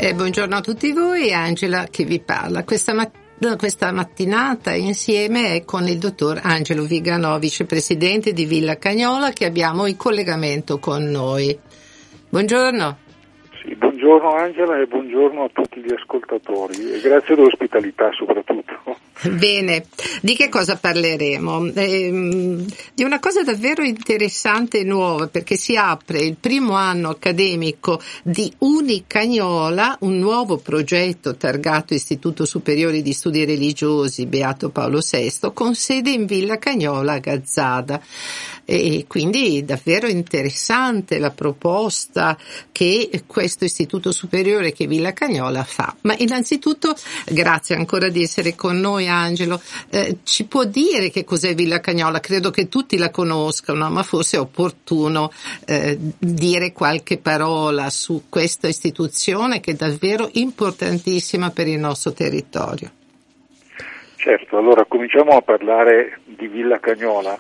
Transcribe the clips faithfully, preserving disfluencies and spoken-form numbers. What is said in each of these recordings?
Eh, buongiorno a tutti voi, Angela che vi parla. Questa, mat- questa mattinata insieme è con il dottor Angelo Viganò, vicepresidente di Villa Cagnola, che abbiamo in collegamento con noi. Buongiorno. Sì, buongiorno Angela e buongiorno a tutti gli ascoltatori e grazie dell'ospitalità soprattutto. Bene, di che cosa parleremo? Eh, di una cosa davvero interessante e nuova, perché si apre il primo anno accademico di Unicagnola, un nuovo progetto targato Istituto Superiore di Studi Religiosi Beato Paolo sesto, con sede in Villa Cagnola a Gazzada. E quindi davvero interessante la proposta che questo Istituto Superiore che Villa Cagnola fa. Ma innanzitutto, grazie ancora di essere con noi Angelo, eh, ci può dire che cos'è Villa Cagnola? Credo che tutti la conoscano, ma forse è opportuno eh, dire qualche parola su questa istituzione che è davvero importantissima per il nostro territorio. Certo, allora cominciamo a parlare di Villa Cagnola.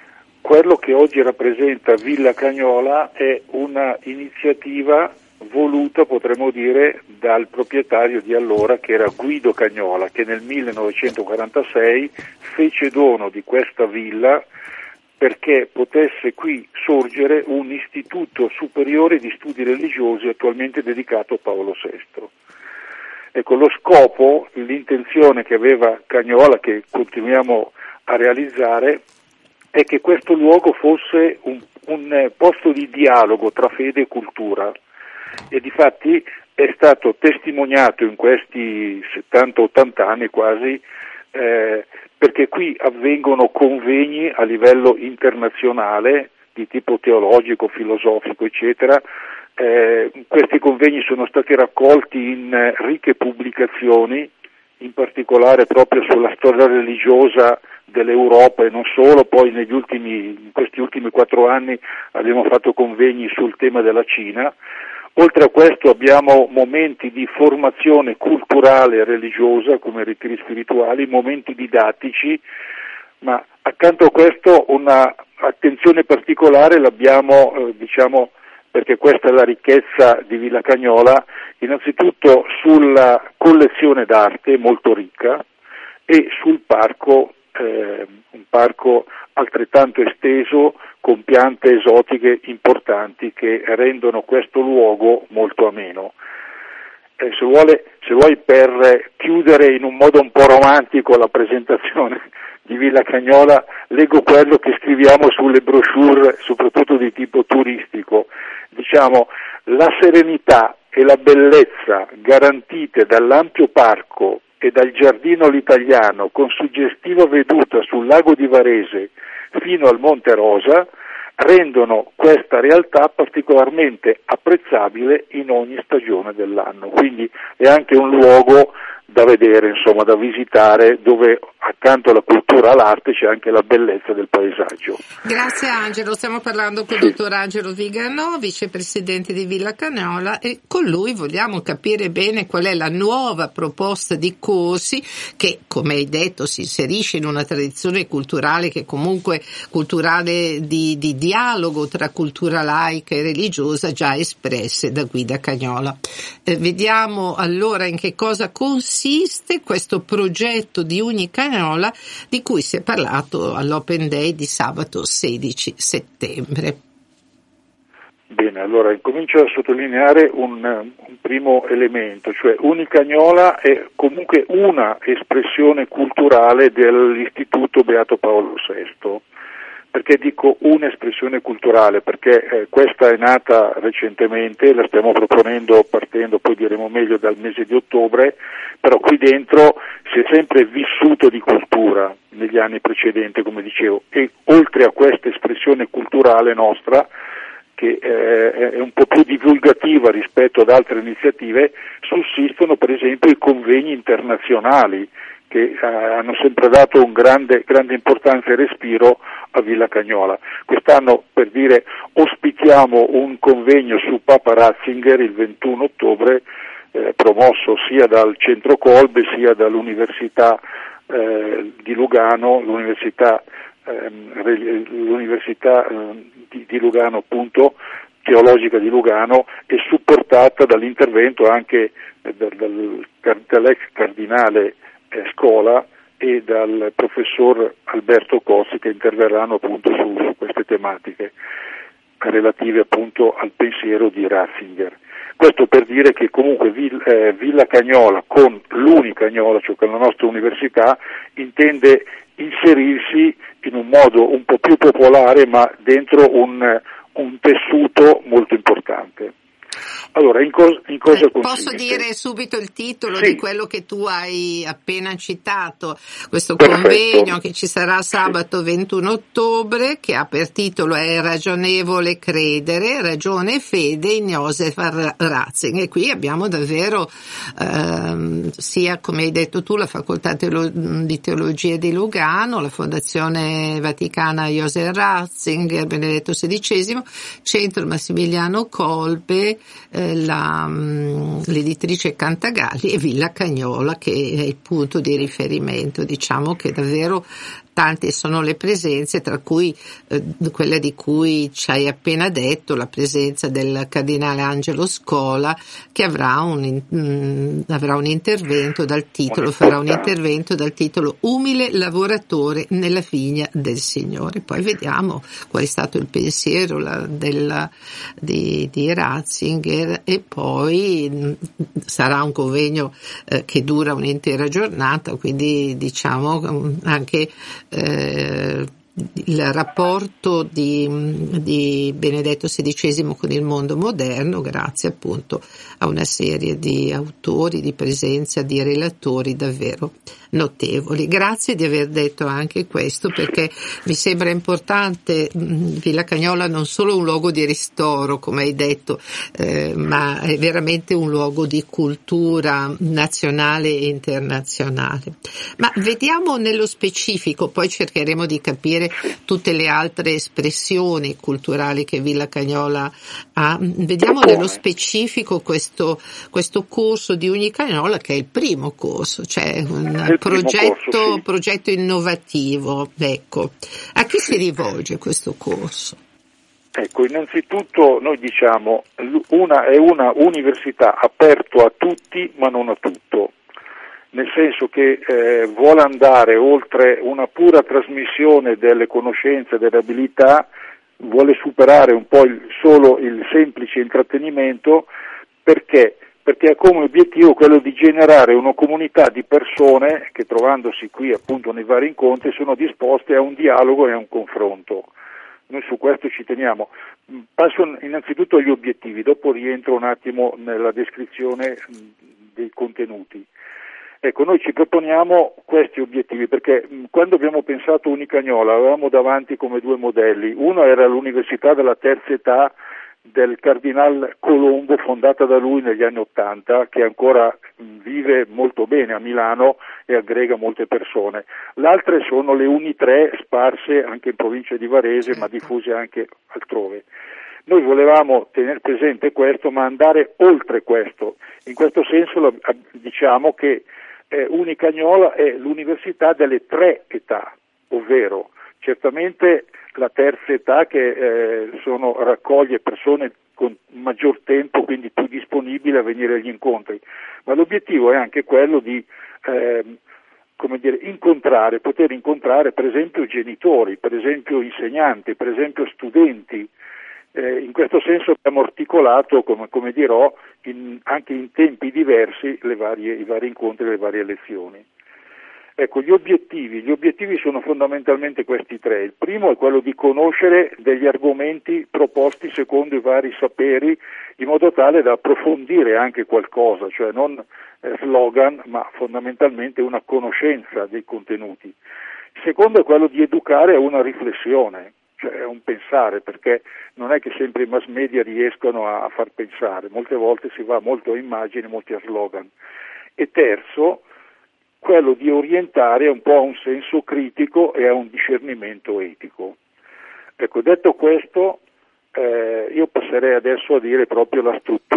Quello che oggi rappresenta Villa Cagnola è una iniziativa voluta, potremmo dire, dal proprietario di allora, che era Guido Cagnola, che nel millenovecentoquarantasei fece dono di questa villa perché potesse qui sorgere un istituto superiore di studi religiosi attualmente dedicato a Paolo sesto. Ecco, lo scopo, l'intenzione che aveva Cagnola, che continuiamo a realizzare, è che questo luogo fosse un, un posto di dialogo tra fede e cultura, e difatti è stato testimoniato in questi settanta ottanta anni quasi, eh, perché qui avvengono convegni a livello internazionale di tipo teologico, filosofico, eccetera. Eh, questi convegni sono stati raccolti in ricche pubblicazioni, in particolare proprio sulla storia religiosa dell'Europa e non solo. Poi negli ultimi, in questi ultimi quattro anni abbiamo fatto convegni sul tema della Cina. Oltre a questo abbiamo momenti di formazione culturale e religiosa come ritiri spirituali, momenti didattici, ma accanto a questo una attenzione particolare l'abbiamo, eh, diciamo, perché questa è la ricchezza di Villa Cagnola, innanzitutto sulla collezione d'arte molto ricca e sul parco, eh, un parco altrettanto esteso con piante esotiche importanti che rendono questo luogo molto ameno. Eh, se, vuole, se vuoi, per chiudere in un modo un po' romantico la presentazione di Villa Cagnola, leggo quello che scriviamo sulle brochure, soprattutto di tipo turistico. Diciamo, la serenità e la bellezza garantite dall'ampio parco e dal giardino all'italiano con suggestiva veduta sul lago di Varese fino al Monte Rosa rendono questa realtà particolarmente apprezzabile in ogni stagione dell'anno. Quindi è anche un luogo da vedere, insomma, da visitare, dove accanto alla cultura e all'arte c'è anche la bellezza del paesaggio. Grazie Angelo, stiamo parlando con il sì. dottor Angelo Viganò, vicepresidente di Villa Cagnola, e con lui vogliamo capire bene qual è la nuova proposta di corsi che, come hai detto, si inserisce in una tradizione culturale che comunque culturale di, di dialogo tra cultura laica e religiosa già espresse da Guido Cagnola. Eh, vediamo allora in che cosa consiste Consiste questo progetto di Unicagnola di cui si è parlato all'Open Day di sabato sedici settembre. Bene, allora incomincio a sottolineare un, un primo elemento, cioè Unicagnola è comunque una espressione culturale dell'Istituto Beato Paolo sesto. Perché dico un'espressione culturale? Perché eh, questa è nata recentemente, la stiamo proponendo partendo, poi diremo meglio, dal mese di ottobre, però qui dentro si è sempre vissuto di cultura negli anni precedenti, come dicevo, e oltre a questa espressione culturale nostra, che eh, è un po' più divulgativa rispetto ad altre iniziative, sussistono per esempio i convegni internazionali, che eh, hanno sempre dato un grande, grande importanza e respiro a Villa Cagnola. Quest'anno, per dire, ospitiamo un convegno su Papa Ratzinger il ventuno ottobre, eh, promosso sia dal Centro Kolbe sia dall'Università eh, di Lugano, l'Università, ehm, l'Università eh, di, di Lugano appunto, teologica di Lugano e supportata dall'intervento anche eh, dal, dal, dall'ex cardinale eh, Scola e dal professor Alberto Cossi, che interverranno appunto su, su queste tematiche relative appunto al pensiero di Ratzinger. Questo per dire che comunque eh, Villa Cagnola, con l'Unicagnola, cioè con la nostra università, intende inserirsi in un modo un po' più popolare, ma dentro un, un tessuto molto importante. Allora, in, cos- in cosa eh, consiste? Posso dire subito il titolo sì. di quello che tu hai appena citato, questo Perfetto. convegno che ci sarà sabato ventuno ottobre, che ha per titolo È ragionevole credere, ragione e fede in Joseph Ratzinger. E qui abbiamo davvero ehm, sia, come hai detto tu, la Facoltà Teolo- di Teologia di Lugano, la Fondazione Vaticana Joseph Ratzinger, Benedetto sedicesimo, Centro Massimiliano Kolbe, eh, la, um, l'editrice Cantagalli e Villa Cagnola, che è il punto di riferimento. Diciamo che davvero tante sono le presenze, tra cui eh, quella di cui ci hai appena detto, la presenza del cardinale Angelo Scola, che avrà un, mh, avrà un intervento dal titolo, farà un intervento dal titolo Umile lavoratore nella vigna del Signore. Poi vediamo qual è stato il pensiero la, della, di, di Ratzinger, e poi mh, sarà un convegno eh, che dura un'intera giornata, quindi diciamo anche Eh, il rapporto di, di Benedetto sedicesimo con il mondo moderno, grazie appunto a una serie di autori, di presenza, di relatori davvero notevoli. Grazie di aver detto anche questo, perché mi sembra importante. Villa Cagnola non solo un luogo di ristoro, come hai detto, eh, ma è veramente un luogo di cultura nazionale e internazionale. Ma vediamo nello specifico, poi cercheremo di capire tutte le altre espressioni culturali che Villa Cagnola ha. Vediamo nello specifico questo, questo corso di Unicagnola, che è il primo corso, cioè un progetto, corso, sì. progetto innovativo. Ecco, a chi si rivolge questo corso? Ecco, innanzitutto noi diciamo una è una università aperto a tutti ma non a tutto, nel senso che eh, vuole andare oltre una pura trasmissione delle conoscenze, delle abilità, vuole superare un po' il, solo il semplice intrattenimento, perché? Perché ha come obiettivo quello di generare una comunità di persone che, trovandosi qui appunto nei vari incontri, sono disposte a un dialogo e a un confronto. Noi su questo ci teniamo. Passo innanzitutto agli obiettivi, dopo rientro un attimo nella descrizione dei contenuti. Ecco, noi ci proponiamo questi obiettivi perché mh, quando abbiamo pensato Unicagnola avevamo davanti come due modelli. Uno era l'università della terza età del Cardinal Colombo, fondata da lui negli anni Ottanta, che ancora mh, vive molto bene a Milano e aggrega molte persone. L'altra sono le Uni tre sparse anche in provincia di Varese, ma diffuse anche altrove. Noi volevamo tenere presente questo, ma andare oltre questo. In questo senso diciamo che eh, Unicagnola è l'università delle tre età, ovvero certamente la terza età che eh, sono, raccoglie persone con maggior tempo, quindi più disponibili a venire agli incontri, ma l'obiettivo è anche quello di eh, come dire, incontrare, poter incontrare per esempio genitori, per esempio insegnanti, per esempio studenti. Eh, in questo senso abbiamo articolato, come, come dirò, in, anche in tempi diversi le varie, i vari incontri e le varie lezioni. Ecco, gli obiettivi, gli obiettivi sono fondamentalmente questi tre. Il primo è quello di conoscere degli argomenti proposti secondo i vari saperi, in modo tale da approfondire anche qualcosa, cioè non eh, slogan, ma fondamentalmente una conoscenza dei contenuti. Il secondo è quello di educare a una riflessione, cioè a un pensare, perché non è che sempre i mass media riescono a, a far pensare, molte volte si va molto a immagini, molti a slogan. E terzo, quello di orientare un po' a un senso critico e a un discernimento etico. Ecco, detto questo, eh, io passerei adesso a dire proprio la struttura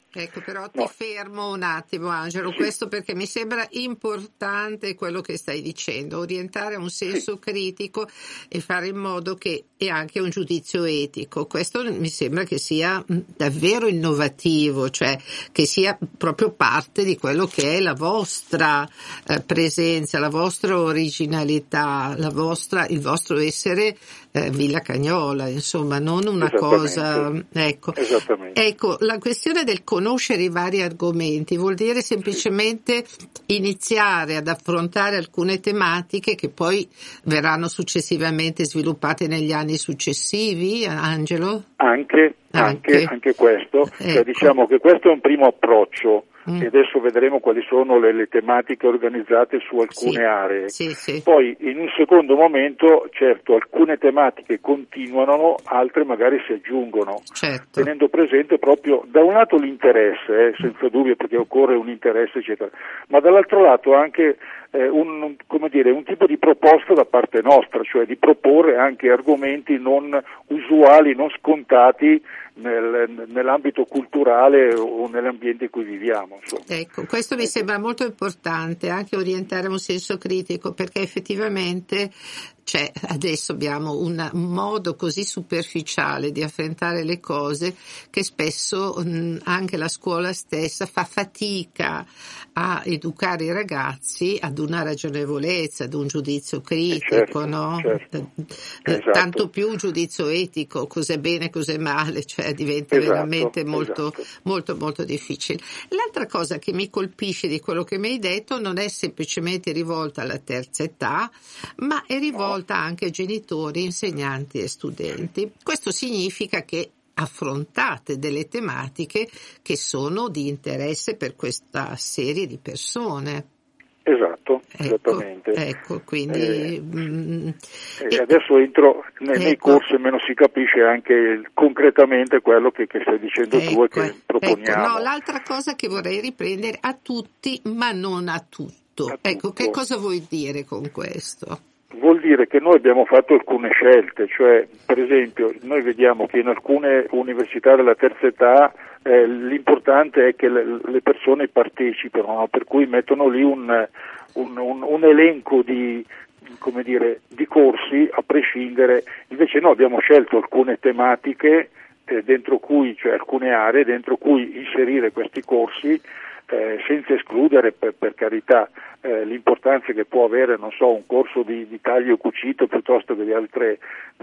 Ecco, però ti No. fermo un attimo, Angelo, Sì. questo perché mi sembra importante quello che stai dicendo, orientare un senso Sì. critico e fare in modo che, e anche un giudizio etico. Questo mi sembra che sia davvero innovativo, cioè che sia proprio parte di quello che è la vostra eh, presenza, la vostra originalità, la vostra, il vostro essere eh, Villa Cagnola, insomma, non una cosa. Ecco. Esattamente. Ecco, la questione del conoscere i vari argomenti vuol dire semplicemente iniziare ad affrontare alcune tematiche che poi verranno successivamente sviluppate negli anni successivi, Angelo? Anche, anche, Anche. anche questo, Ecco. cioè, diciamo che questo è un primo approccio. Mm. E adesso vedremo quali sono le, le tematiche organizzate su alcune Sì, aree. sì, sì. Poi in un secondo momento, certo, alcune tematiche continuano, altre magari si aggiungono, Certo. tenendo presente proprio da un lato l'interesse, eh, senza dubbio, perché occorre un interesse eccetera, ma dall'altro lato anche eh, un, come dire, un tipo di proposta da parte nostra, cioè di proporre anche argomenti non usuali, non scontati nel, nell'ambito culturale o nell'ambiente in cui viviamo. Insomma. Ecco, questo mi sembra molto importante, anche orientare un senso critico, perché effettivamente cioè, adesso abbiamo un modo così superficiale di affrontare le cose che spesso mh, anche la scuola stessa fa fatica a educare i ragazzi ad una ragionevolezza, ad un giudizio critico, certo, no? certo. Eh, Esatto. Tanto più un giudizio etico, cos'è bene, cos'è male, cioè diventa Esatto, veramente molto, esatto. molto, molto difficile. L'altra cosa che mi colpisce di quello che mi hai detto non è semplicemente rivolta alla terza età, ma è rivolta no. anche a genitori, insegnanti e studenti. Questo significa che affrontate delle tematiche che sono di interesse per questa serie di persone. Esatto, ecco, esattamente. Ecco, quindi eh, mh, e e adesso entro nei, ecco. nei corsi e meno si capisce anche concretamente quello che, che stai dicendo ecco, tu e che proponiamo. Ecco, no, l'altra cosa che vorrei riprendere a tutti, ma non a tutto. A ecco, tutto. Che cosa vuoi dire con questo? Vuol dire che noi abbiamo fatto alcune scelte, cioè per esempio noi vediamo che in alcune università della terza età eh, l'importante è che le, le persone partecipino, no? Per cui mettono lì un, un, un, un elenco di, come dire, di corsi a prescindere, invece noi abbiamo scelto alcune tematiche eh, dentro cui, cioè alcune aree dentro cui inserire questi corsi eh, senza escludere per, per carità Eh, l'importanza che può avere, non so, un corso di, di taglio e cucito piuttosto che di altre,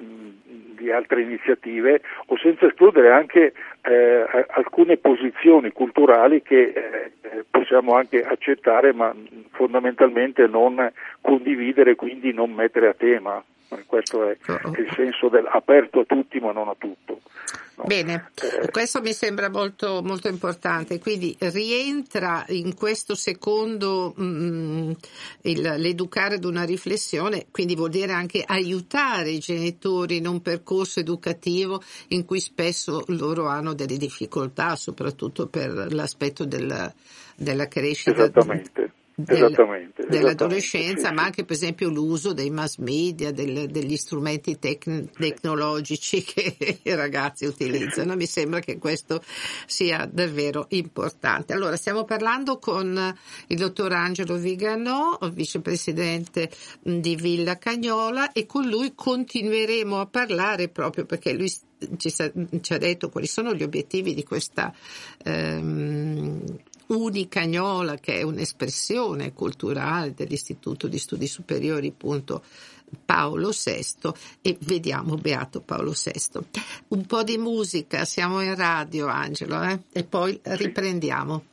mh, di altre iniziative, o senza escludere anche eh, alcune posizioni culturali che eh, possiamo anche accettare ma fondamentalmente non condividere, quindi non mettere a tema. Questo è il senso del aperto a tutti ma non a tutto. No. Bene, eh, questo mi sembra molto, molto importante, quindi rientra in questo secondo mh, il, l'educare ad una riflessione, quindi vuol dire anche aiutare i genitori in un percorso educativo in cui spesso loro hanno delle difficoltà, soprattutto per l'aspetto del, della crescita. Esattamente. Del, esattamente, dell'adolescenza, esattamente, sì, ma sì. anche per esempio l'uso dei mass media, del, degli strumenti tec- tecnologici che i ragazzi utilizzano. Sì, sì. Mi sembra che questo sia davvero importante. Allora, stiamo parlando con il dottor Angelo Viganò, vicepresidente di Villa Cagnola, e con lui continueremo a parlare proprio perché lui ci, sa, ci ha detto quali sono gli obiettivi di questa ehm, Unicagnola, che è un'espressione culturale dell'Istituto di Studi Superiori, appunto, Paolo sesto, e vediamo Beato Paolo sesto. Un po' di musica, siamo in radio, Angelo, eh? E poi riprendiamo.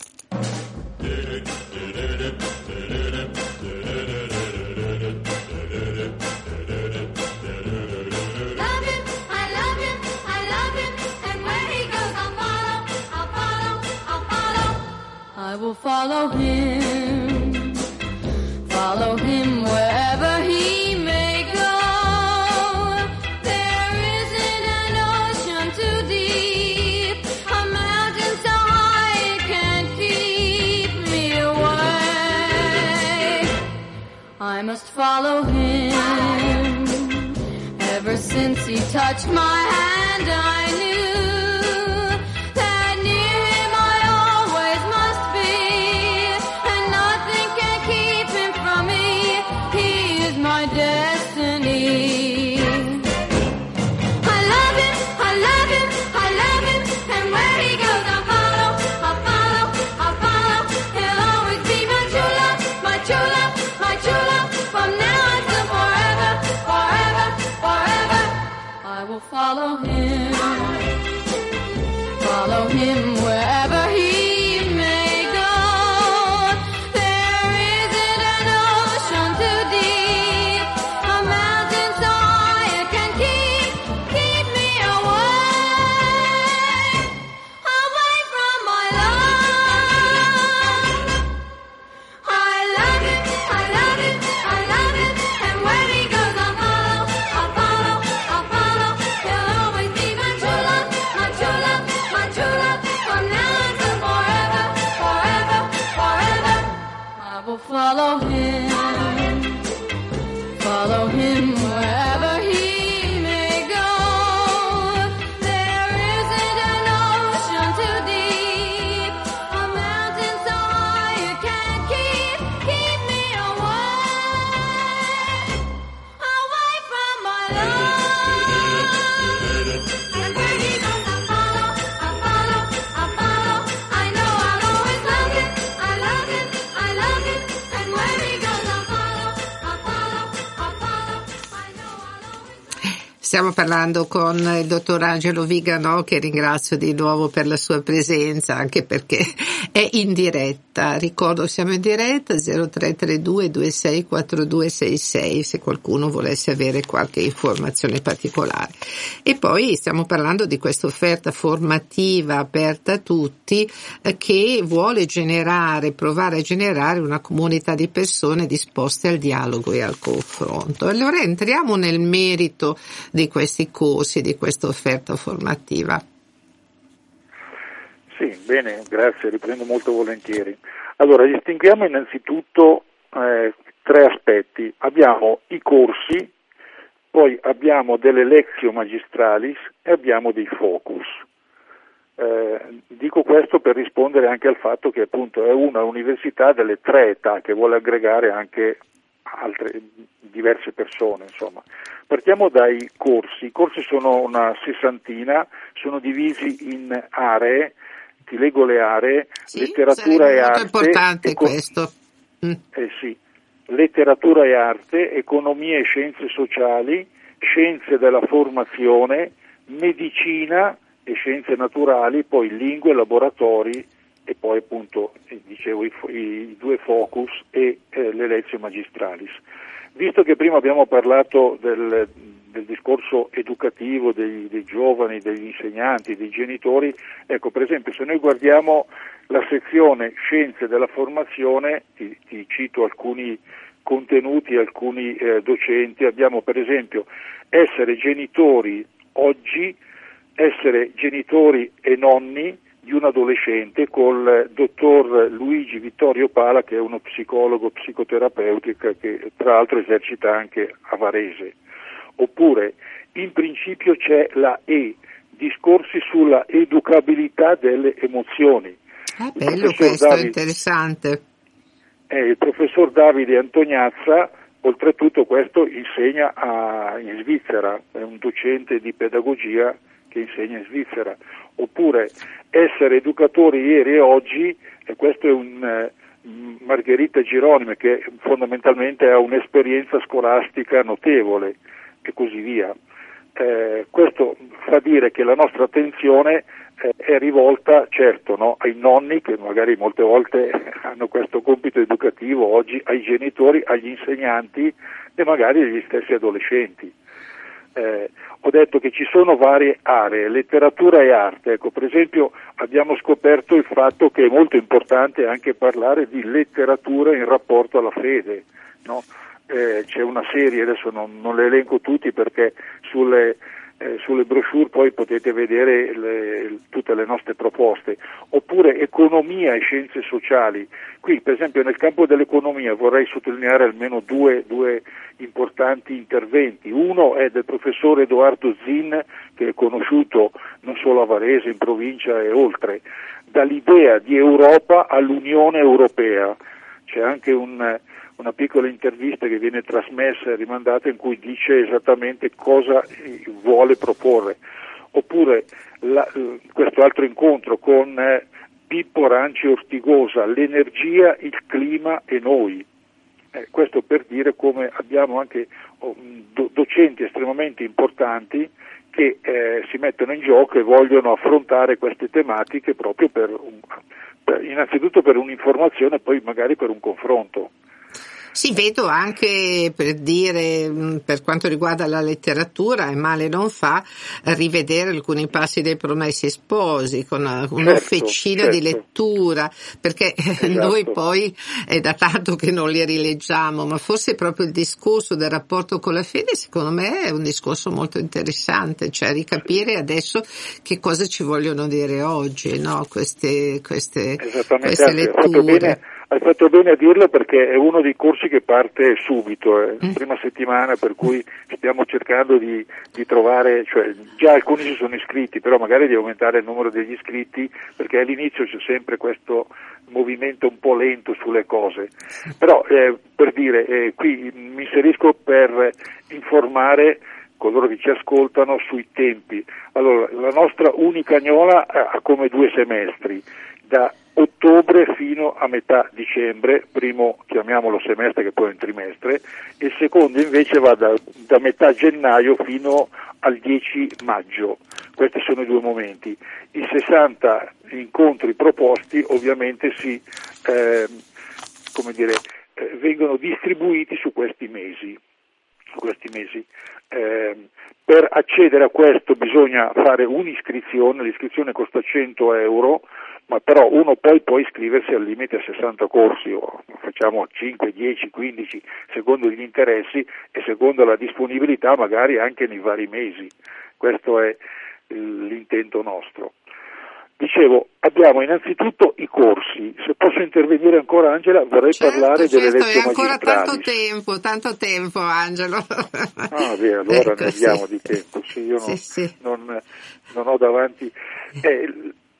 I will follow him, follow him wherever he may go. There isn't an ocean too deep, a mountain so high it can't keep me away. I must follow him. Ever since he touched my hand, I knew that near him I follow him, follow him wherever he may go. There isn't an ocean too deep, a mountain so high it can keep, keep me away, away from my love. I love it, I love it, I love it, and where he goes I'll follow, I'll follow, I'll follow. He'll always be my true love, my true love, my true love, from now until forever, forever, forever. I will follow him, follow him wherever he may go. There isn't an ocean too deep, a mountain so high you can't keep, keep me away, away from my love. And where he goes I'll follow, I'll follow, I'll follow. I know I'll always love it, I love it, I love it. And where he goes I'll follow, I'll follow, I'll follow. I know I'll always. Stiamo parlando con il dottor Angelo Vigano, che ringrazio di nuovo per la sua presenza, anche perché è in diretta. Ricordo, siamo in diretta zero tre tre due due sei quattro due sei sei se qualcuno volesse avere qualche informazione particolare. E poi stiamo parlando di questa offerta formativa aperta a tutti, eh, che vuole generare, provare a generare una comunità di persone disposte al dialogo e al confronto. Allora entriamo nel merito di questi corsi, di questa offerta formativa. Sì, bene, grazie, riprendo molto volentieri. Allora, distinguiamo innanzitutto eh, tre aspetti. Abbiamo i corsi, poi abbiamo delle lectio magistralis e abbiamo dei focus. Eh, dico questo per rispondere anche al fatto che appunto è una università delle tre età che vuole aggregare anche altre diverse persone, insomma. Partiamo dai corsi. I corsi sono una sessantina, sono divisi in aree. Ti leggo le aree: Sì, letteratura e molto arte. importante eco- questo. Mm. eh sì, letteratura e arte, economia e scienze sociali, scienze della formazione, medicina e scienze naturali, poi lingue, laboratori e poi appunto, eh, dicevo, i, i due focus e eh, le lectio magistralis. Visto che prima abbiamo parlato del, del discorso educativo dei, dei giovani, degli insegnanti, dei genitori, ecco, per esempio, se noi guardiamo la sezione scienze della formazione, ti, ti cito alcuni contenuti, alcuni eh, docenti. Abbiamo per esempio essere genitori oggi, essere genitori e nonni di un adolescente, col dottor Luigi Vittorio Pala, che è uno psicologo psicoterapeutica che tra l'altro esercita anche a Varese. Oppure, in principio c'è la E, discorsi sulla educabilità delle emozioni. Ah, bello questo, Davide, interessante. Eh, il professor Davide Antoniazza, oltretutto questo insegna a, in Svizzera, è un docente di pedagogia che insegna in Svizzera. Oppure essere educatori ieri e oggi, e questo è un eh, Margherita Geronime, che fondamentalmente ha un'esperienza scolastica notevole e così via. Eh, questo fa dire che la nostra attenzione eh, è rivolta, certo, no, ai nonni, che magari molte volte hanno questo compito educativo oggi, ai genitori, agli insegnanti e magari agli stessi adolescenti. Eh, ho detto che ci sono varie aree, letteratura e arte. Ecco, per esempio abbiamo scoperto il fatto che è molto importante anche parlare di letteratura in rapporto alla fede, no? Eh, c'è una serie, adesso non, non le elenco tutti perché sulle, eh, sulle brochure poi potete vedere le, tutte le nostre proposte. Oppure economia e scienze sociali. Qui per esempio nel campo dell'economia vorrei sottolineare almeno due, due importanti interventi. Uno è del professor Edoardo Zin, che è conosciuto non solo a Varese, in provincia e oltre, dall'idea di Europa all'Unione Europea. C'è anche un una piccola intervista che viene trasmessa e rimandata in cui dice esattamente cosa vuole proporre. Oppure la, questo altro incontro con eh, Pippo Ranci Ortigosa, l'energia, il clima e noi. Eh, questo per dire come abbiamo anche oh, do, docenti estremamente importanti che eh, si mettono in gioco e vogliono affrontare queste tematiche proprio per, un, per innanzitutto per un'informazione e poi magari per un confronto. Sì, vedo anche, per dire, mh, per quanto riguarda la letteratura, e male non fa, rivedere alcuni passi dei Promessi Sposi con una- un Certo, officina di certo. lettura, perché Esatto. noi poi è da tanto che non li rileggiamo, ma forse proprio il discorso del rapporto con la fede, secondo me, è un discorso molto interessante, cioè ricapire adesso che cosa ci vogliono dire oggi, no? Queste, queste, Esattamente, queste anzi, hai fatto letture. bene, hai fatto bene a dirlo perché è uno dei corsi che parte subito, è la Mm. prima settimana, per cui stiamo cercando di, di trovare, cioè già alcuni si sono iscritti, però magari di aumentare il numero degli iscritti, perché all'inizio c'è sempre questo movimento un po' lento sulle cose. Però eh, per dire, eh, qui mi inserisco per informare coloro che ci ascoltano sui tempi. Allora, la nostra unicagnola ha come due semestri, da ottobre fino a metà dicembre, primo chiamiamolo semestre che poi è un trimestre, e il secondo invece va da, da metà gennaio fino al dieci maggio. Questi sono i due momenti. I sessanta incontri proposti ovviamente si eh, come dire, eh, vengono distribuiti su questi mesi. Su questi mesi. Eh, per accedere a questo bisogna fare un'iscrizione, l'iscrizione costa cento euro, ma però uno poi può iscriversi al limite a sessanta corsi, o facciamo cinque, dieci, quindici, secondo gli interessi e secondo la disponibilità magari anche nei vari mesi. Questo è l'intento nostro. Dicevo, abbiamo innanzitutto i corsi. Se posso intervenire ancora, Angela, vorrei Certo, parlare delle certo, lezioni è ancora magistrali. tanto tempo, tanto tempo, Angelo. Ah, beh, allora Ecco, ne abbiamo sì. di tempo, sì, io Sì, non, sì. non, non ho davanti. Eh,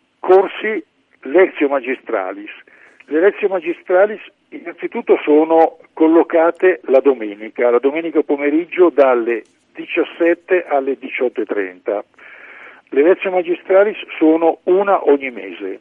corsi Lectio Magistralis. Le Lectio Magistralis innanzitutto sono collocate la domenica, la domenica pomeriggio dalle diciassette alle diciotto e trenta. Le Lectio Magistralis sono una ogni mese.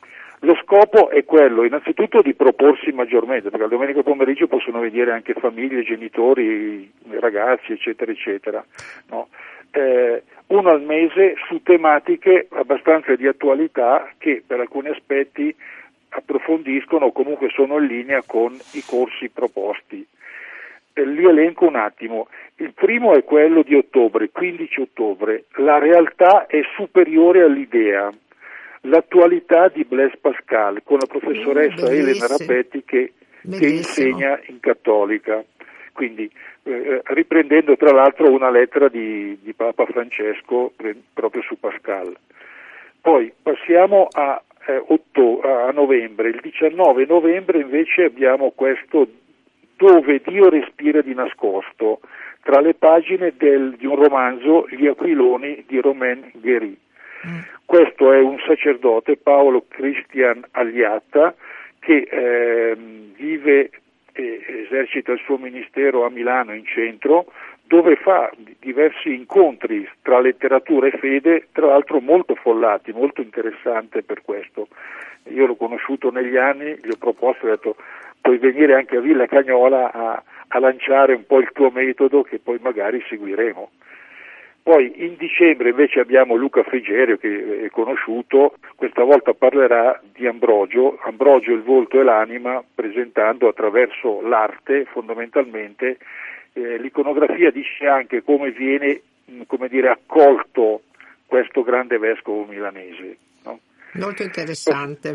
Lo scopo è quello innanzitutto di proporsi maggiormente, perché la domenica pomeriggio possono venire anche famiglie, genitori, ragazzi, eccetera, eccetera. No? Eh, uno al mese su tematiche abbastanza di attualità che per alcuni aspetti approfondiscono o comunque sono in linea con i corsi proposti. Eh, li elenco un attimo. Il primo è quello di ottobre, quindici ottobre. La realtà è superiore all'idea. L'attualità di Blaise Pascal con la professoressa Mm, Elena bellissimo. Rappetti che, che Bellissimo. insegna in Cattolica. Quindi eh, riprendendo tra l'altro una lettera di, di Papa Francesco pre, proprio su Pascal. Poi passiamo a, eh, otto, a novembre. Il diciannove novembre invece abbiamo questo Dove Dio respira di nascosto, tra le pagine del, di un romanzo Gli Aquiloni di Romain Gary. Mm. Questo è un sacerdote, Paolo Cristian Agliatta, che eh, vive e esercita il suo ministero a Milano in centro, dove fa diversi incontri tra letteratura e fede, tra l'altro molto follati, molto interessante per questo. Io l'ho conosciuto negli anni, gli ho proposto, ho detto puoi venire anche a Villa Cagnola a, a lanciare un po' il tuo metodo che poi magari seguiremo. Poi in dicembre invece abbiamo Luca Frigerio che è conosciuto, questa volta parlerà di Ambrogio, Ambrogio il volto e l'anima, presentando attraverso l'arte fondamentalmente eh, l'iconografia, dice anche come viene, come dire, accolto questo grande vescovo milanese. No? Molto interessante.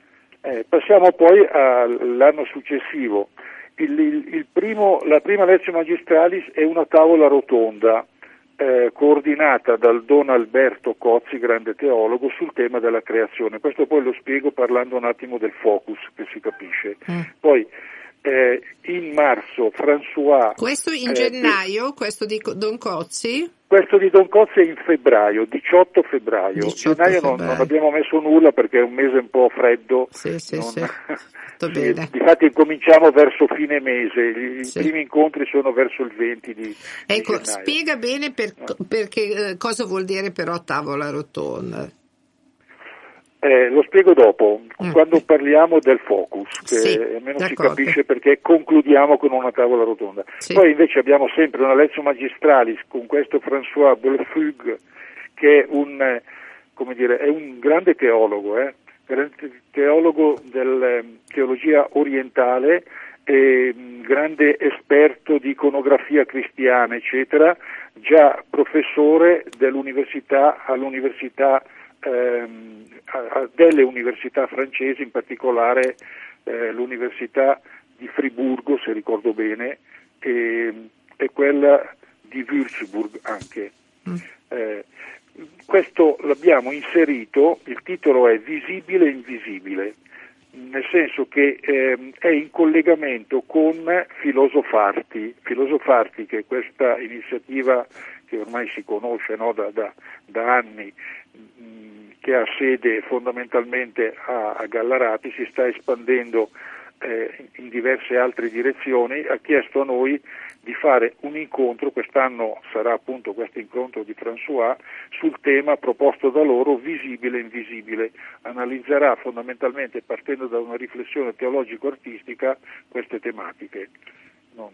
Eh, passiamo poi all'anno successivo. Il, il, il primo, la prima Lectio Magistralis è una tavola rotonda eh, coordinata dal Don Alberto Cozzi, grande teologo, sul tema della creazione. Questo poi lo spiego parlando un attimo del focus, che si capisce. Mm. Poi eh, in marzo François... Questo in eh, gennaio, di, questo di Don Cozzi? Questo di Don Cozzi è in febbraio, diciotto febbraio. diciotto Gennaio febbraio. Non, non abbiamo messo nulla perché è un mese un po' freddo. Sì, sì, non... sì. Tutto sì, bene. Difatti cominciamo verso fine mese, i sì. primi incontri sono verso il venti di, ecco, di gennaio. Spiega bene per, perché, eh, cosa vuol dire però tavola rotonda. Eh, lo spiego dopo, Mm. quando parliamo del focus, che Sì, almeno si d'accordo. capisce perché concludiamo con una tavola rotonda. Sì. Poi invece abbiamo sempre una Lectio Magistralis con questo François Bolefugue, che è un, eh, come dire, è un grande teologo, eh, grande teologo della teologia orientale, e mh, grande esperto di iconografia cristiana, eccetera, già professore dell'università all'università ehm, a, a delle università francesi, in particolare eh, l'università di Friburgo, se ricordo bene, e, e quella di Würzburg anche. Mm. Eh, questo l'abbiamo inserito, il titolo è Visibile e Invisibile, nel senso che ehm, è in collegamento con Filosofarti, Filosofarti che è questa iniziativa che ormai si conosce, no, da, da, da anni, mh, che ha sede fondamentalmente a, a Gallarate, si sta espandendo eh, in diverse altre direzioni, ha chiesto a noi di fare un incontro, quest'anno sarà appunto questo incontro di François, sul tema proposto da loro, visibile e invisibile. Analizzerà fondamentalmente, partendo da una riflessione teologico-artistica, queste tematiche. Non.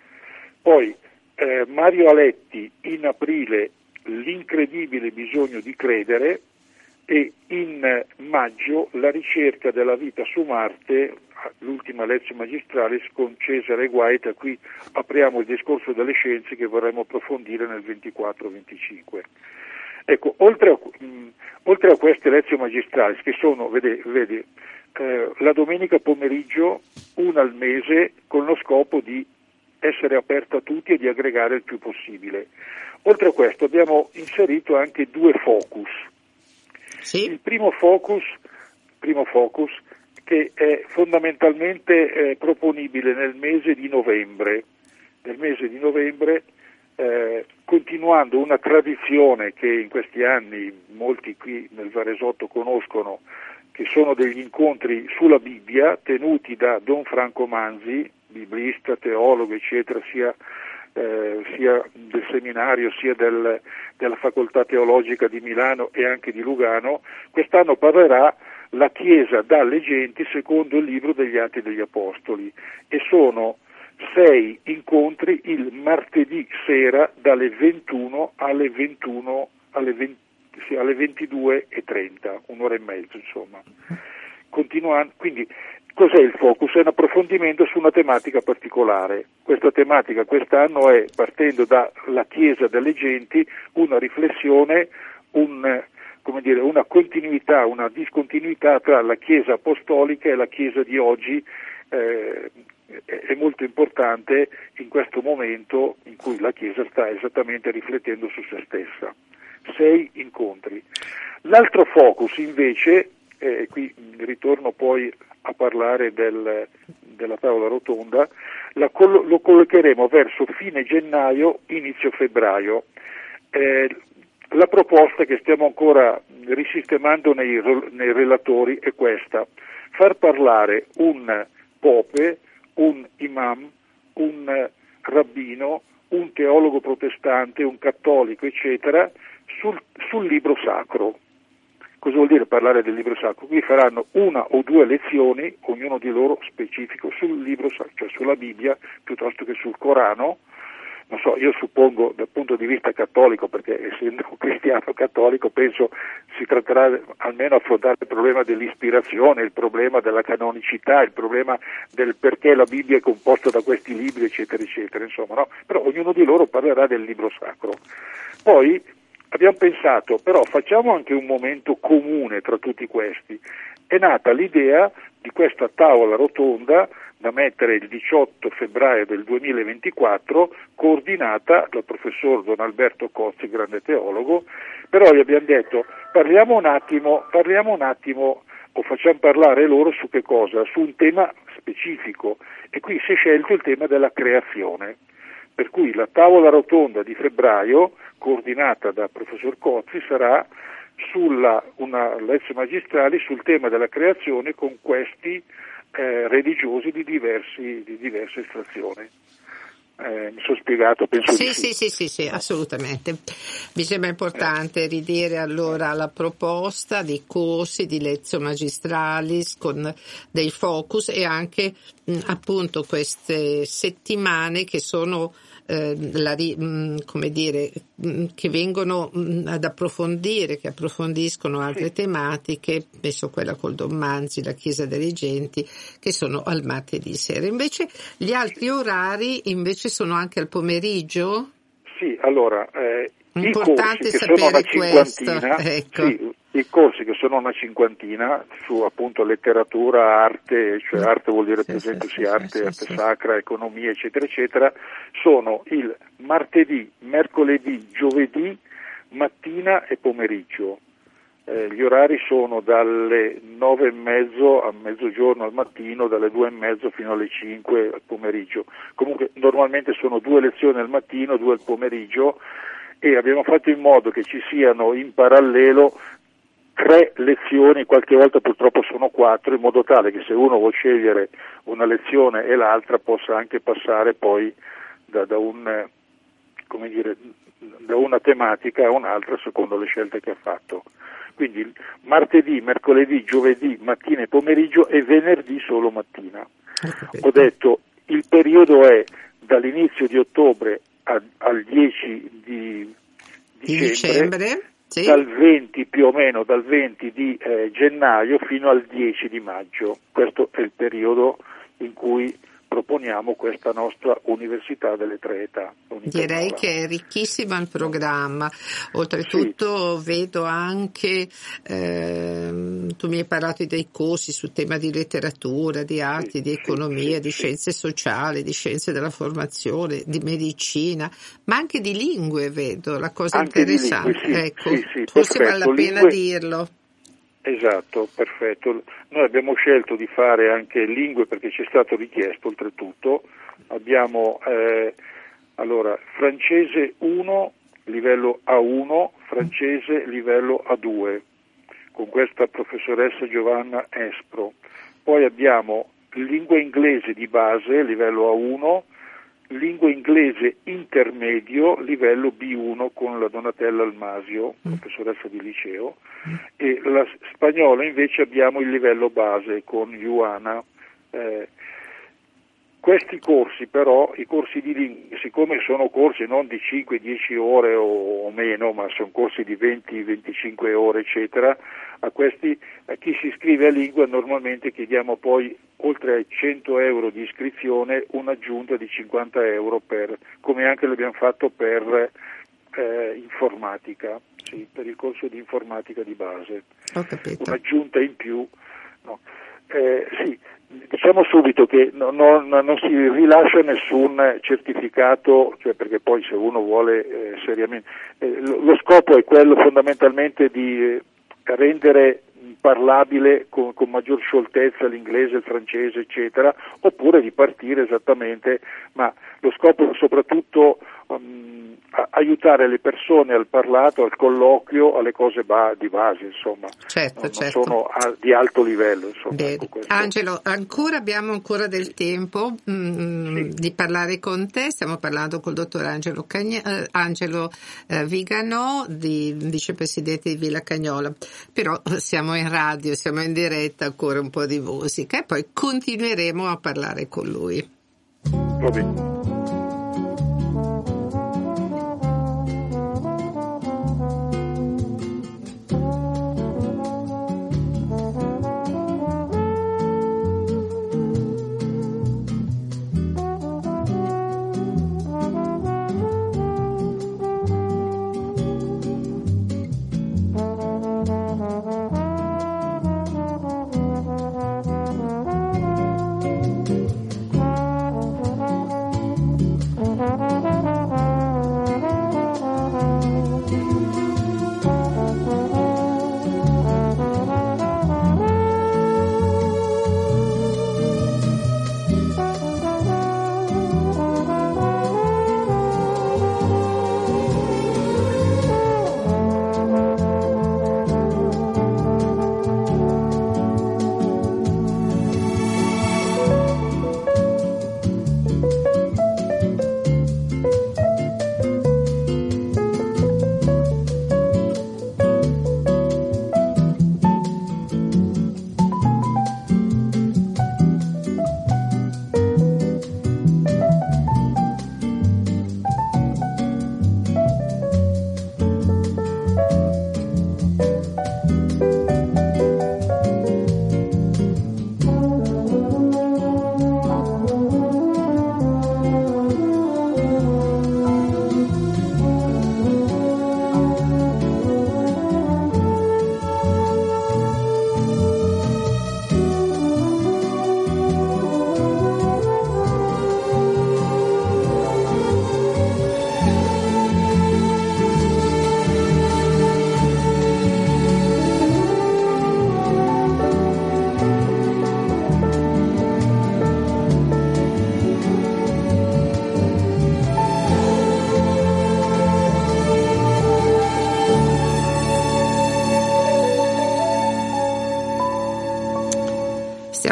Poi eh, Mario Aletti in aprile, L'incredibile bisogno di credere, e in maggio La ricerca della vita su Marte, l'ultima Lectio Magistralis con Cesare Guaita. Qui apriamo il discorso delle scienze che vorremmo approfondire nel ventiquattro venticinque. Ecco, oltre a, mh, oltre a queste Lectio Magistralis, che sono, vedi, vedi eh, la domenica pomeriggio, una al mese, con lo scopo di essere aperta a tutti e di aggregare il più possibile. Oltre a questo abbiamo inserito anche due focus. Sì. Il primo focus, primo focus che è fondamentalmente eh, proponibile nel mese di novembre, nel mese di novembre eh, continuando una tradizione che in questi anni molti qui nel Varesotto conoscono, che sono degli incontri sulla Bibbia tenuti da Don Franco Manzi, biblista, teologo, eccetera, sia Eh, sia del seminario sia del, della facoltà teologica di Milano e anche di Lugano. Quest'anno parlerà La Chiesa dalle genti secondo il libro degli Atti degli Apostoli, e sono sei incontri il martedì sera dalle ventuno alle ventuno alle, venti, sì, alle ventidue e trenta, un'ora e mezzo insomma. Continuando, quindi cos'è il focus? È un approfondimento su una tematica particolare. Questa tematica quest'anno è, partendo dalla Chiesa delle genti, una riflessione, un, come dire, una continuità, una discontinuità tra la Chiesa apostolica e la Chiesa di oggi. Eh, è molto importante in questo momento in cui la Chiesa sta esattamente riflettendo su se stessa. Sei incontri. L'altro focus invece, e eh, qui ritorno poi a parlare del, della tavola rotonda, la coll- lo collocheremo verso fine gennaio, inizio febbraio. Eh, la proposta che stiamo ancora risistemando nei, nei relatori è questa: far parlare un pope, un imam, un rabbino, un teologo protestante, un cattolico, eccetera, sul, sul libro sacro. Cosa vuol dire parlare del libro sacro? Qui faranno una o due lezioni, ognuno di loro specifico, sul libro sacro, cioè sulla Bibbia, piuttosto che sul Corano. Non so, io suppongo dal punto di vista cattolico, perché essendo un cristiano cattolico penso si tratterà almeno affrontare il problema dell'ispirazione, il problema della canonicità, il problema del perché la Bibbia è composta da questi libri, eccetera, eccetera, insomma, no? Però ognuno di loro parlerà del libro sacro. Poi abbiamo pensato, però facciamo anche un momento comune tra tutti questi. È nata l'idea di questa tavola rotonda da mettere il diciotto febbraio del duemilaventiquattro, coordinata dal professor Don Alberto Cozzi, grande teologo. Però gli abbiamo detto parliamo un attimo, parliamo un attimo o facciamo parlare loro su che cosa? Su un tema specifico, e qui si è scelto il tema della creazione. Per cui la tavola rotonda di febbraio, coordinata dal professor Cozzi, sarà sulla una Lectio Magistrale sul tema della creazione con questi eh, religiosi di, diversi, di diverse estrazioni. Eh, mi sono spiegato, penso Sì, di sì, sì, sì, sì, assolutamente. Mi sembra importante ridire allora la proposta di corsi di lezio magistralis con dei focus e anche mh, appunto queste settimane che sono eh, la ri- mh, come dire mh, che vengono mh, ad approfondire, che approfondiscono altre sì. tematiche, penso quella col Don Manzi, la Chiesa dei Reggenti, che sono al martedì sera. Invece gli altri orari invece sono anche al pomeriggio? Sì, allora, eh, i Importante corsi che sono una sapere questo, cinquantina, ecco. sì, i corsi che sono una cinquantina su appunto letteratura, arte, cioè arte vuol dire Sì, per sì, esempio sì, sia sì, arte, sì, arte sì. sacra, economia, eccetera, eccetera, sono il martedì, mercoledì, giovedì, mattina e pomeriggio. Eh, gli orari sono dalle nove e mezzo a mezzogiorno al mattino, dalle due e mezzo fino alle cinque al pomeriggio. Comunque normalmente sono due lezioni al mattino, due al pomeriggio, e abbiamo fatto in modo che ci siano in parallelo tre lezioni, qualche volta purtroppo sono quattro, in modo tale che se uno vuol scegliere una lezione e l'altra possa anche passare poi da, da un eh, come dire, da una tematica a un'altra secondo le scelte che ha fatto. Quindi martedì, mercoledì, giovedì, mattina e pomeriggio, e venerdì solo mattina. Ho capito. Ho detto il periodo è dall'inizio di ottobre a- al dieci di Di dicembre, dicembre? Sì. dal venti più o meno, dal venti di eh, gennaio fino al dieci di maggio. Questo è il periodo in cui proponiamo questa nostra Università delle Tre Età. Direi Unicagnola. che è ricchissimo il programma. Oltretutto vedo anche, ehm, tu mi hai parlato dei corsi sul tema di letteratura, di arti, Sì, di sì, economia, sì, di sì. scienze sociali, di scienze della formazione, di medicina, ma anche di lingue vedo, la cosa Anche di lingue, interessante. sì, Ecco, sì, sì, forse vale la perfetto. pena Lingue- dirlo. Esatto, perfetto. Noi abbiamo scelto di fare anche lingue perché ci è stato richiesto, oltretutto. Abbiamo eh, allora francese uno, livello A uno, francese livello A due, con questa professoressa Giovanna Espro. Poi abbiamo lingua inglese di base, livello A uno, lingua inglese intermedio, livello B uno con la Donatella Almasio, professoressa di liceo, e la spagnola invece abbiamo il livello base con Ioana. Eh, questi corsi però, i corsi di lingua, siccome sono corsi non di cinque dieci ore o, o meno, ma sono corsi di venti venticinque ore eccetera, a questi, a chi si iscrive a lingua normalmente chiediamo poi oltre ai cento euro di iscrizione un'aggiunta di cinquanta euro per, come anche l'abbiamo fatto per eh, informatica, sì, per il corso di informatica di base. Ho capito. Un'aggiunta in più, no. Eh, sì, diciamo subito che no, no, non si rilascia nessun certificato, cioè perché poi se uno vuole eh, seriamente, eh, lo, lo scopo è quello fondamentalmente di eh, rendere parlabile con, con maggior scioltezza l'inglese, il francese, eccetera, oppure di partire esattamente, ma lo scopo è soprattutto um, a, aiutare le persone al parlato, al colloquio, alle cose ba- di base, insomma, Certo, non, non certo. sono a, di alto livello, insomma. Bene. Ecco questo. Angelo, ancora abbiamo ancora del tempo mm, Sì. di parlare con te. Stiamo parlando col dottor Angelo, Cagna- eh, Angelo eh, Vigano, di, vicepresidente di Villa Cagnola. Però eh, siamo in radio, siamo in diretta, ancora un po' di musica e poi continueremo a parlare con lui. Va bene.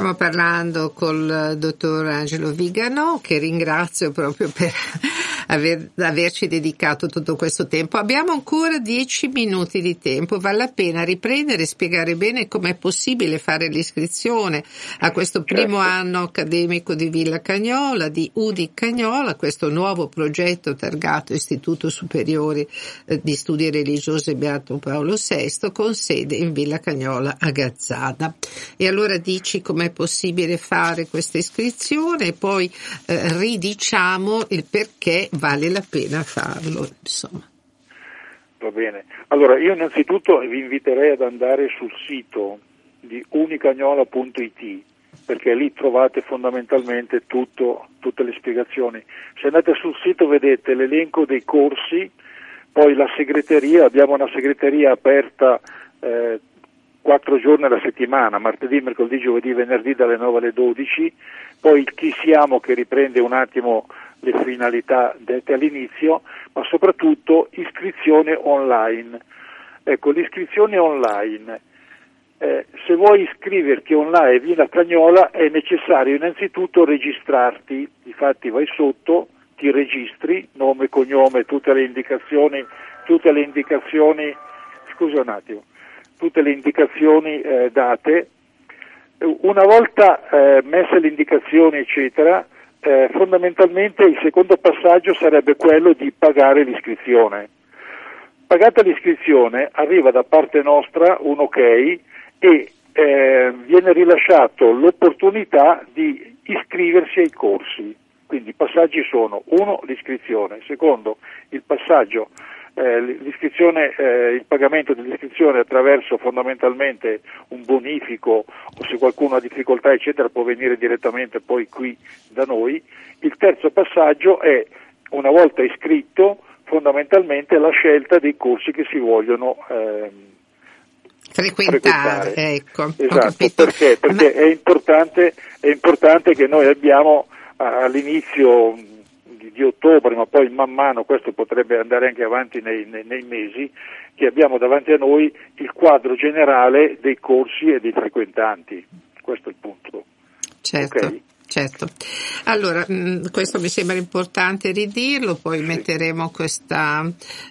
Stiamo parlando col dottor Angelo Vigano, che ringrazio proprio per aver, averci dedicato tutto questo tempo. Abbiamo ancora dieci minuti di tempo, vale la pena riprendere e spiegare bene com'è possibile fare l'iscrizione a questo primo Certo. anno accademico di Villa Cagnola, di U D I Cagnola, questo nuovo progetto targato Istituto Superiore eh, di Studi Religiosi Beato Paolo sesto, con sede in Villa Cagnola a Gazzada. E allora dici com'è possibile fare questa iscrizione e poi eh, ridiciamo il perché vale la pena farlo, insomma. Va bene. Allora, io innanzitutto vi inviterei ad andare sul sito di unicagnola punto it, perché lì trovate fondamentalmente tutto, tutte le spiegazioni. Se andate sul sito vedete l'elenco dei corsi, poi la segreteria, abbiamo una segreteria aperta eh, quattro giorni alla settimana, martedì, mercoledì, giovedì, venerdì dalle nove alle dodici, poi il Chi siamo che riprende un attimo le finalità dette all'inizio, ma soprattutto iscrizione online. Ecco, l'iscrizione online. Eh, se vuoi iscriverti online a Villa Cagnola è necessario innanzitutto registrarti, infatti vai sotto, ti registri, nome, cognome, tutte le indicazioni, tutte le indicazioni, scusa un attimo, tutte le indicazioni eh, date. Una volta eh, messe le indicazioni eccetera, eh, fondamentalmente il secondo passaggio sarebbe quello di pagare l'iscrizione. Pagata l'iscrizione arriva da parte nostra un ok e eh, viene rilasciato l'opportunità di iscriversi ai corsi. Quindi i passaggi sono: uno, l'iscrizione; secondo, il passaggio, eh, l'iscrizione, eh, il pagamento dell'iscrizione attraverso fondamentalmente un bonifico, o se qualcuno ha difficoltà eccetera può venire direttamente poi qui da noi. Il terzo passaggio è, una volta iscritto, fondamentalmente la scelta dei corsi che si vogliono ehm, frequentare, frequentare. ecco. Ho Esatto, capito. perché? Perché Ma- è importante, è importante che noi abbiamo all'inizio di, di ottobre, ma poi man mano questo potrebbe andare anche avanti nei, nei, nei mesi, che abbiamo davanti a noi il quadro generale dei corsi e dei frequentanti. Questo è il punto. Certo. Ok? Certo, allora mh, questo mi sembra importante ridirlo, poi sì. Metteremo questa,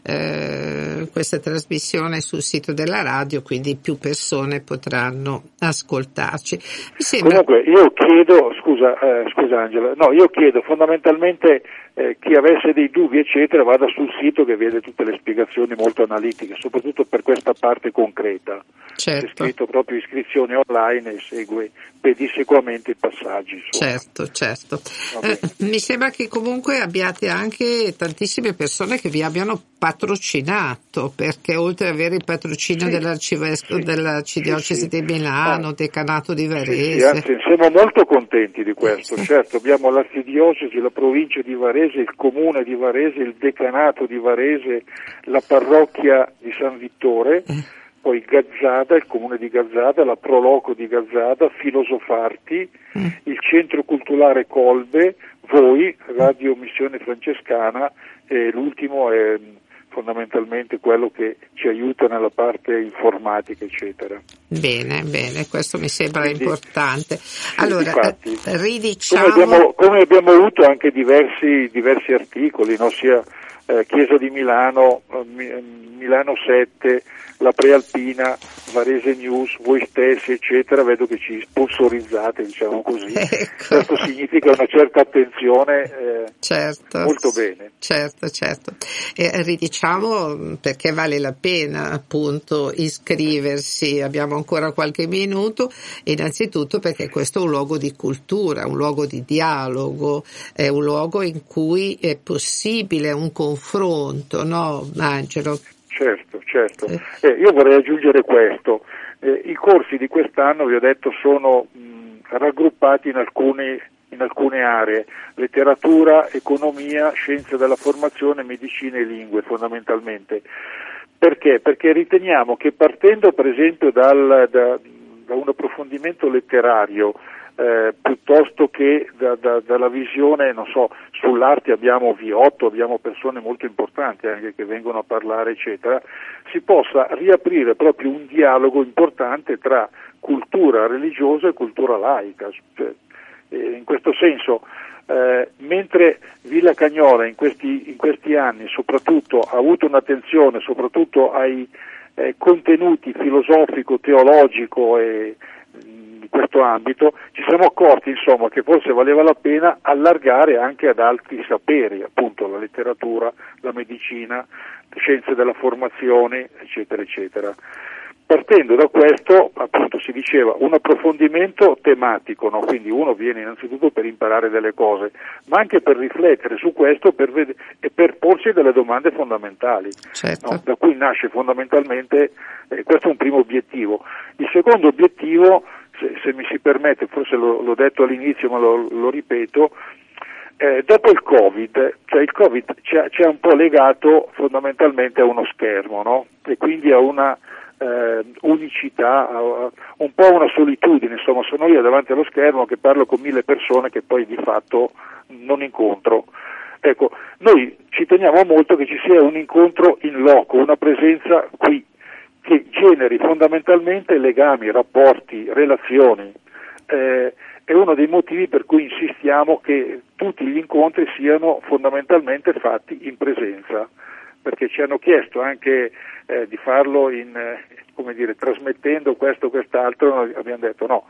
eh, questa trasmissione sul sito della radio, quindi più persone potranno ascoltarci. Mi sembra... Comunque io chiedo, scusa, eh, scusa Angela, no, io chiedo fondamentalmente eh, chi avesse dei dubbi eccetera vada sul sito che vede tutte le spiegazioni molto analitiche, soprattutto per questa parte concreta. Certo. C'è scritto proprio iscrizione online e segue pedissequamente i passaggi. Insomma. Certo, certo. Eh, mi sembra che comunque abbiate anche tantissime persone che vi abbiano patrocinato, perché oltre ad avere il patrocinio sì, dell'arcivescovo sì, dell'arcidiocesi sì, sì. di Milano, no. decanato di Varese. Sì, sì, anzi, siamo molto contenti di questo. Certo, abbiamo l'arcidiocesi, la provincia di Varese, il comune di Varese, il decanato di Varese, la parrocchia di San Vittore. Eh. Poi Gazzada, il comune di Gazzada, la Proloco di Gazzada, Filosofarti, mm. il Centro Culturale Colbe, voi, Radio Missione Francescana, e l'ultimo è fondamentalmente quello che ci aiuta nella parte informatica, eccetera. Bene, bene, questo mi sembra Quindi, importante. Sì, allora, infatti, ridiciamo... Come abbiamo, come abbiamo avuto anche diversi, diversi articoli, no? Sia eh, Chiesa di Milano, eh, Milano sette, la Prealpina, Varese News, voi stessi eccetera, vedo che ci sponsorizzate, diciamo così. Ecco. Questo significa una certa attenzione, eh, certo, molto bene. Certo, certo. E ridiciamo perché vale la pena appunto iscriversi, abbiamo ancora qualche minuto, innanzitutto perché questo è un luogo di cultura, un luogo di dialogo, è un luogo in cui è possibile un confronto, no Angelo? Certo, certo. Eh, io vorrei aggiungere questo. Eh, I corsi di quest'anno, vi ho detto, sono mh, raggruppati in alcuni, in alcune aree: letteratura, economia, scienze della formazione, medicina e lingue fondamentalmente. Perché? Perché riteniamo che partendo per esempio dal, da, da un approfondimento letterario eh, piuttosto che da, da, dalla visione, non so, sull'arte abbiamo V otto, abbiamo persone molto importanti anche che vengono a parlare eccetera, si possa riaprire proprio un dialogo importante tra cultura religiosa e cultura laica. Cioè, in questo senso, eh, mentre Villa Cagnola in questi, in questi anni soprattutto ha avuto un'attenzione soprattutto ai eh, contenuti filosofico-teologico e in questo ambito, ci siamo accorti insomma che forse valeva la pena allargare anche ad altri saperi, appunto la letteratura, la medicina, le scienze della formazione, eccetera, eccetera. Partendo da questo, appunto, si diceva un approfondimento tematico, no? Quindi uno viene innanzitutto per imparare delle cose, ma anche per riflettere su questo per ved- e per porsi delle domande fondamentali, Certo. no? Da cui nasce fondamentalmente, eh, questo è un primo obiettivo. Il secondo obiettivo, se, se mi si permette, forse lo, l'ho detto all'inizio ma lo, lo ripeto, Eh, dopo il Covid, cioè il Covid ci ha, ci ha un po' legato fondamentalmente a uno schermo, no? E quindi a una eh, unicità, a, a un po' una solitudine, insomma, sono io davanti allo schermo che parlo con mille persone che poi di fatto non incontro. Ecco, noi ci teniamo molto che ci sia un incontro in loco, una presenza qui, che generi fondamentalmente legami, rapporti, relazioni. Eh, è uno dei motivi per cui insistiamo che tutti gli incontri siano fondamentalmente fatti in presenza, perché ci hanno chiesto anche eh, di farlo in, eh, come dire, trasmettendo questo o quest'altro, noi abbiamo detto no,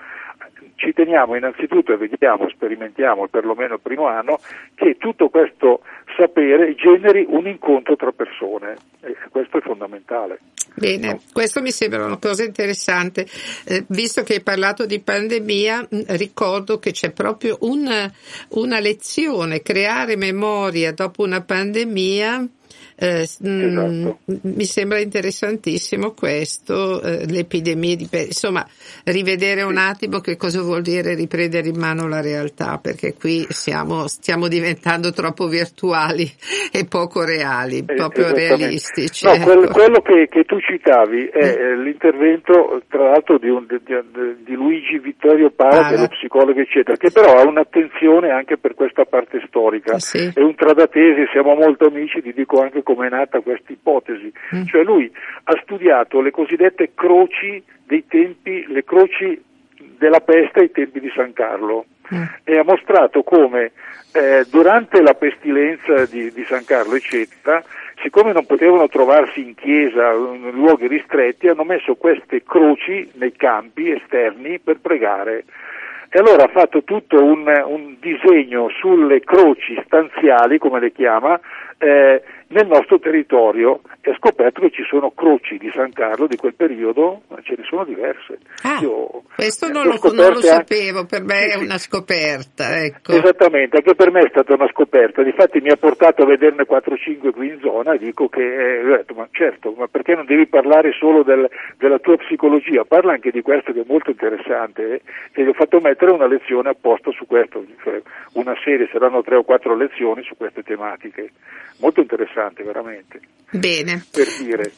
ci teniamo innanzitutto e vediamo, sperimentiamo perlomeno il primo anno, che tutto questo sapere generi un incontro tra persone, e questo è fondamentale. Bene, questo mi sembra una cosa interessante. Eh, visto che hai parlato di pandemia, mh, ricordo che c'è proprio una, una lezione, creare memoria dopo una pandemia. Eh, Esatto. mh, mi sembra interessantissimo questo, eh, l'epidemia di pe- insomma, rivedere un attimo che cosa vuol dire riprendere in mano la realtà, perché qui siamo, stiamo diventando troppo virtuali e poco reali, Eh, proprio esattamente. realistici. No, ecco. quel- quello che, che tu citavi è eh, l'intervento tra l'altro di, un, di, di- di Luigi Vittorio Para, che è lo psicologo eccetera, che però ha un'attenzione anche per questa parte storica. Sì. È un tradatesi, siamo molto amici, ti dico anche come è nata questa ipotesi. Mm. Cioè lui ha studiato le cosiddette croci dei tempi, le croci della peste ai tempi di San Carlo. Mm. E ha mostrato come eh, durante la pestilenza di, di San Carlo eccetera, siccome non potevano trovarsi in chiesa, in luoghi ristretti, hanno messo queste croci nei campi esterni per pregare. E allora ha fatto tutto un, un disegno sulle croci stanziali, come le chiama, eh, nel nostro territorio, e ha scoperto che ci sono croci di San Carlo di quel periodo, ma ce ne sono diverse. Ah, Io, questo eh, non l'ho lo, non lo scoperte anche- sapevo, per me Sì, è sì. una scoperta, ecco. Esattamente, anche per me è stata una scoperta, difatti mi ha portato a vederne quattro cinque qui in zona e dico che, eh, ho detto, ma certo, ma perché non devi parlare solo del, della tua psicologia, parla anche di questo che è molto interessante, eh, e gli ho fatto mettere una lezione apposta su questo, cioè una serie, saranno tre o quattro lezioni su queste tematiche, molto interessante veramente, Bene. per dire.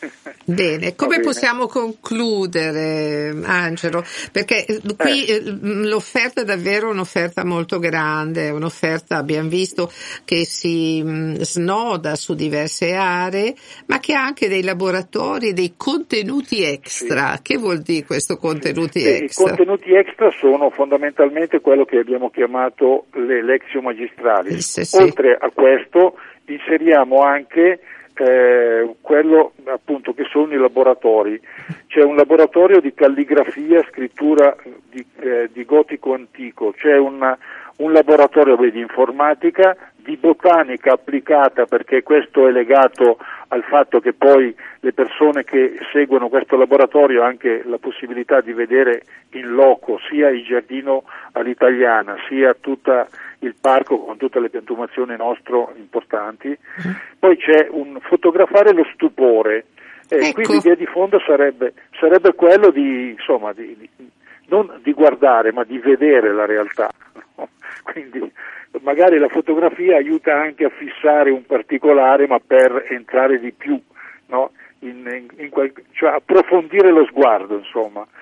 Bene, come bene. possiamo concludere, Angelo? Perché eh, qui eh, l'offerta è davvero un'offerta molto grande, è un'offerta, abbiamo visto, che si mh, snoda su diverse aree, ma che ha anche dei laboratori, dei contenuti extra. Sì. Che vuol dire questo contenuti Sì, extra? I contenuti extra sono fondamentalmente quello che abbiamo chiamato le lectio magistrali. Sì, sì. Oltre a questo inseriamo anche eh, quello appunto che sono i laboratori. C'è un laboratorio di calligrafia, scrittura di, eh, di gotico antico, c'è una, un laboratorio beh, di informatica, di botanica applicata, perché questo è legato al fatto che poi le persone che seguono questo laboratorio hanno anche la possibilità di vedere in loco sia il giardino all'italiana, sia tutto il parco con tutte le piantumazioni nostro importanti. Mm. Poi c'è un fotografare lo stupore, eh, ecco. Qui l'idea di fondo sarebbe, sarebbe quello di, insomma, di, di, non di guardare ma di vedere la realtà, no? Quindi magari la fotografia aiuta anche a fissare un particolare, ma per entrare di più, no? in, in, in quel, cioè approfondire lo sguardo, insomma.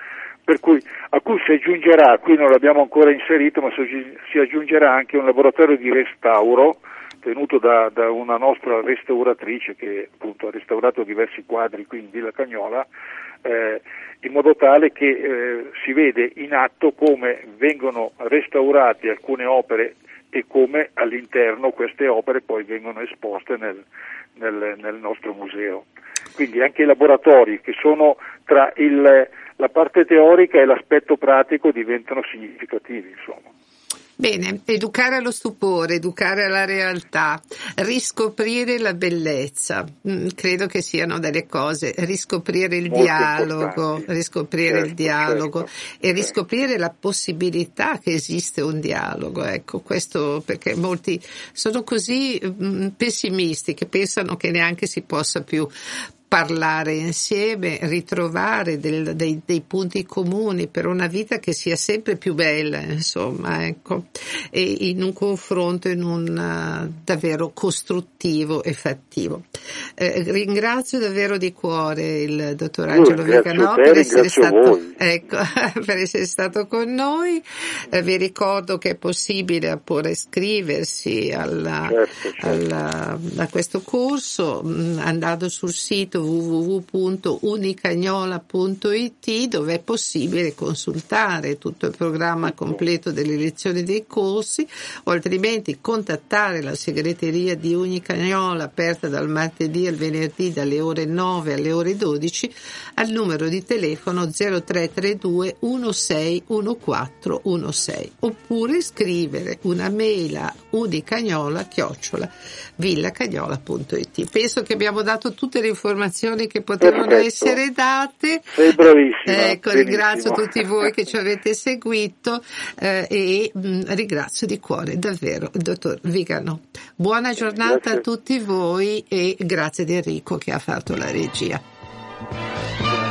per cui a cui si aggiungerà, qui non l'abbiamo ancora inserito, ma si, si aggiungerà anche un laboratorio di restauro tenuto da, da una nostra restauratrice che appunto ha restaurato diversi quadri qui in Villa Cagnola, eh, in modo tale che eh, si vede in atto come vengono restaurate alcune opere e come all'interno queste opere poi vengono esposte nel, nel, nel nostro museo. Quindi anche i laboratori che sono tra il, la parte teorica e l'aspetto pratico diventano significativi, insomma. Bene, educare allo stupore, educare alla realtà, riscoprire la bellezza, mm, credo che siano delle cose, riscoprire il Molto dialogo, importanti. riscoprire Certo, il dialogo certo, e riscoprire la possibilità che esiste un dialogo, ecco, questo perché molti sono così mm, pessimisti che pensano che neanche si possa più parlare insieme, ritrovare del, dei, dei punti comuni per una vita che sia sempre più bella, insomma, ecco, e in un confronto in un uh, davvero costruttivo e fattivo. Eh, ringrazio davvero di cuore il dottor Angelo Viganò per essere stato, ecco, per essere stato con noi. Eh, vi ricordo che è possibile appunto iscriversi alla, certo, certo. alla, a questo corso mh, andando sul sito w w w punto unicagnola punto i t, dove è possibile consultare tutto il programma completo delle lezioni dei corsi, o altrimenti contattare la segreteria di Unicagnola, aperta dal martedì al venerdì dalle ore nove alle ore dodici, al numero di telefono zero tre tre due uno sei uno quattro uno sei, oppure scrivere una mail a unicagnola chiocciola villacagnola punto i t. Penso che abbiamo dato tutte le informazioni che potevano Perfetto. essere date. Sei bravissima. Ecco, ringrazio tutti voi che ci avete seguito eh, e mh, ringrazio di cuore davvero il dottor Viganò. Buona giornata Grazie. a tutti voi e grazie di Enrico che ha fatto la regia.